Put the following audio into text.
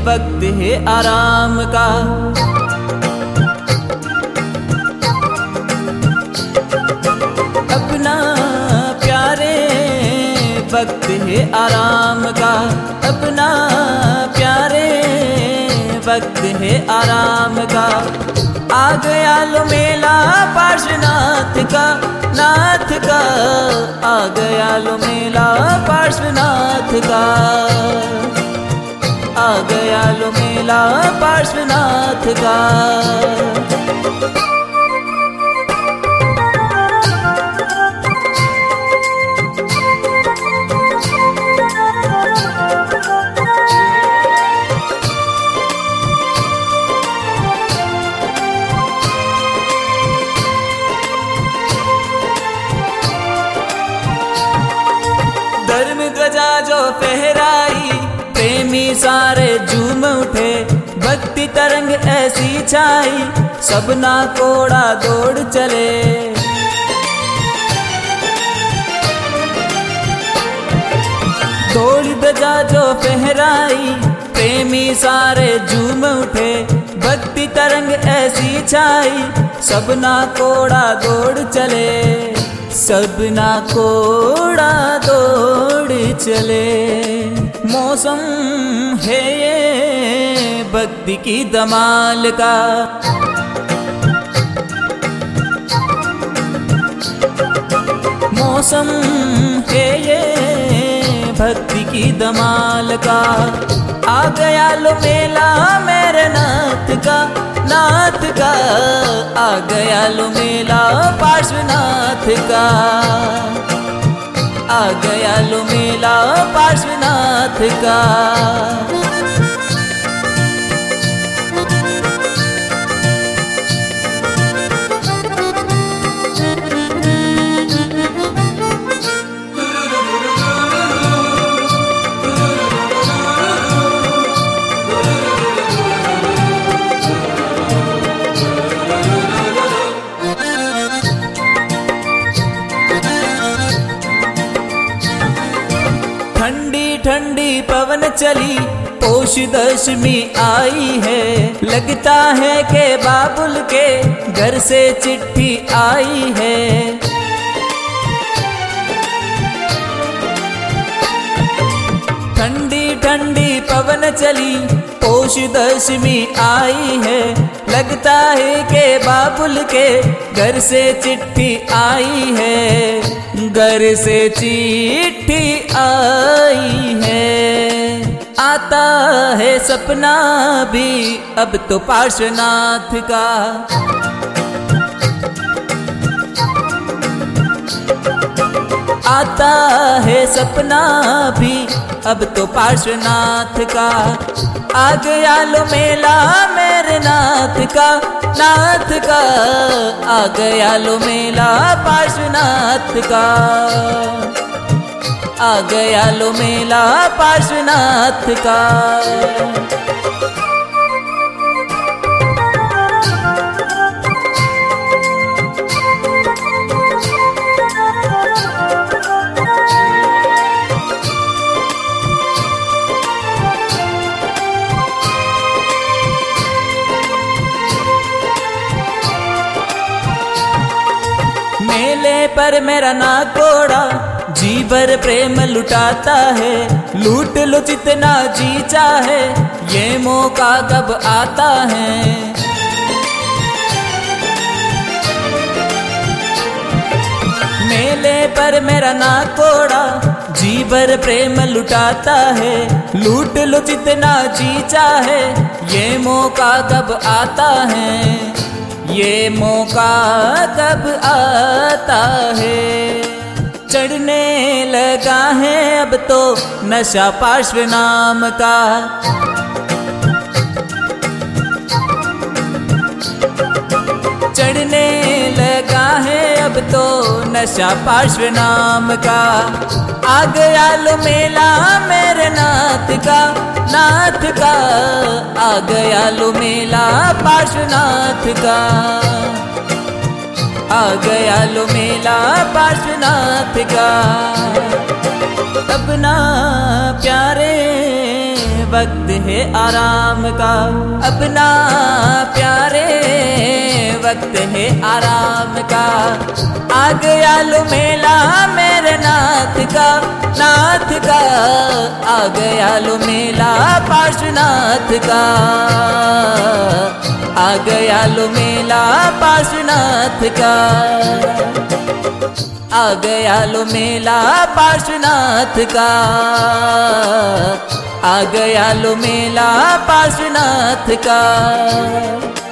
वक्त है आराम का। अपना प्यारे वक्त है आराम का, अपना प्यारे वक्त है आराम का। आ गया लो मेला पार्श्वनाथ का, नाथ का। आ गया लो मेला पार्श्वनाथ का, आ गया लो मेला पार्श्वनाथ का। धर्म ध्वजा जो फहराई, प्रेमी सारे झूम उठे। भक्ति तरंग ऐसी छाई, सबना कोड़ा दौड़ चले। दौड़ ध्वजा जो फहराई, प्रेमी सारे झूम उठे। भक्ति तरंग ऐसी छाई, सबना कोड़ा दौड़ चले। सबना कोड़ा दौड़ चले। मौसम है ये भक्ति की धमाल का। मौसम है ये भक्ति की धमाल का। आ गया लो मेला मेरे नाथ का, नाथ का। आ गया लो मेला पार्श्वनाथ का, आ गया लो मेला पार्श्वनाथ का। ठंडी ठंडी पवन चली, पौष दशमी आई है। लगता है कि बाबुल के घर से चिट्ठी आई है। ठंडी ठंडी पवन चली, पौष दशमी आई है। लगता है कि बाबुल के घर से चिट्ठी आई है। घर से चिट्ठी आई है। आता है सपना भी अब तो पार्श्वनाथ का। आता है सपना भी अब तो पार्श्वनाथ का। आ गया लो मेला मेरे नाथ का, नाथ का। आ गया लो मेला पार्श्वनाथ का, आ गया लो मेला पार्श्वनाथ का। मेले पर मेरा ना कोड़ा जी भर प्रेम लुटाता है। लूट लो जितना जी चाहे, ये मौका कब आता है। मेले पर मेरा ना कोड़ा जी भर प्रेम लुटाता है। लूट लो जितना जी चाहे, ये मौका कब आता है। ये मौका कब आता है। चढ़ने लगा है अब तो नशा पार्श्वनाम का। चढ़ने लगा है अब तो नशा पार्श्वनाम का। आ गया लो मेला मेरे नाथ का, नाथ का। आ गया लो मेला पार्श्वनाथ का, आ गया लो मेला पार्श्वनाथ का। अपना प्यारे वक्त है आराम का, अपना प्यारे वक्त है आराम का। आ गया लो मेला मेरे नाथ का, नाथ का। आ गया लो मेला पार्श्वनाथ का, आ गया लो मेला पार्श्वनाथ का। आ गया लो मेला पार्श्वनाथ का, आ गया लो मेला पार्श्वनाथ का।